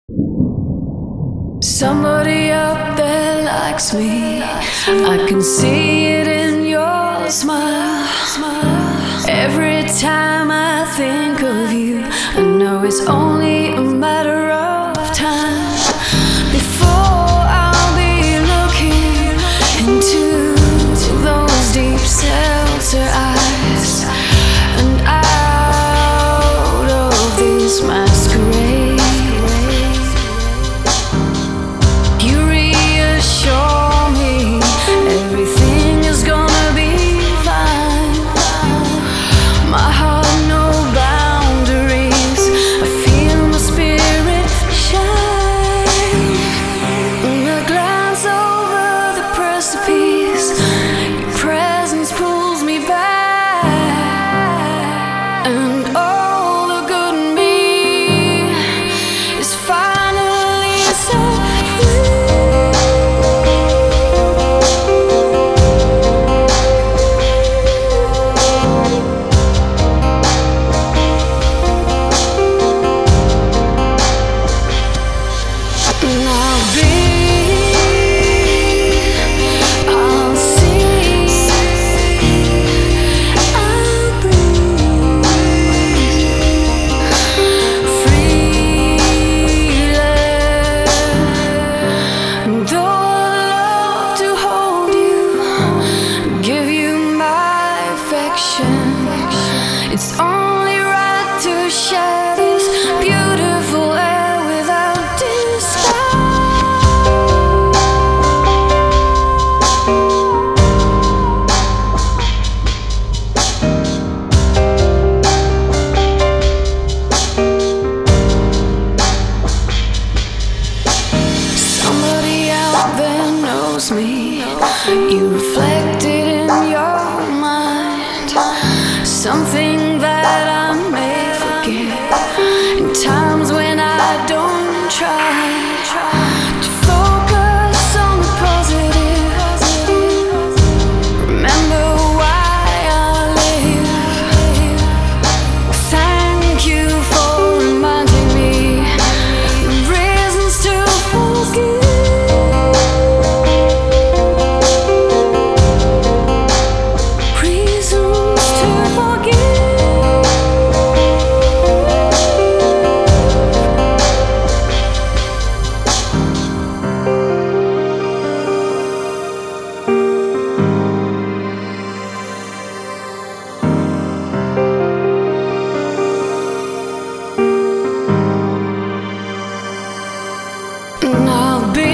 Somebody up there likes me. I can see it in your smile. Every time I think of you, I know it's only a matter of time before I'll be looking into those deep seltzer eyes and out of this masquerade. It's only right to share this beautiful air without Somebody out there knows me. You reflect it in your mind, something that I may forget in times when I don't try to focus on the positive. Remember why I live. Thank you for reminding me the reasons to forgive. I'll be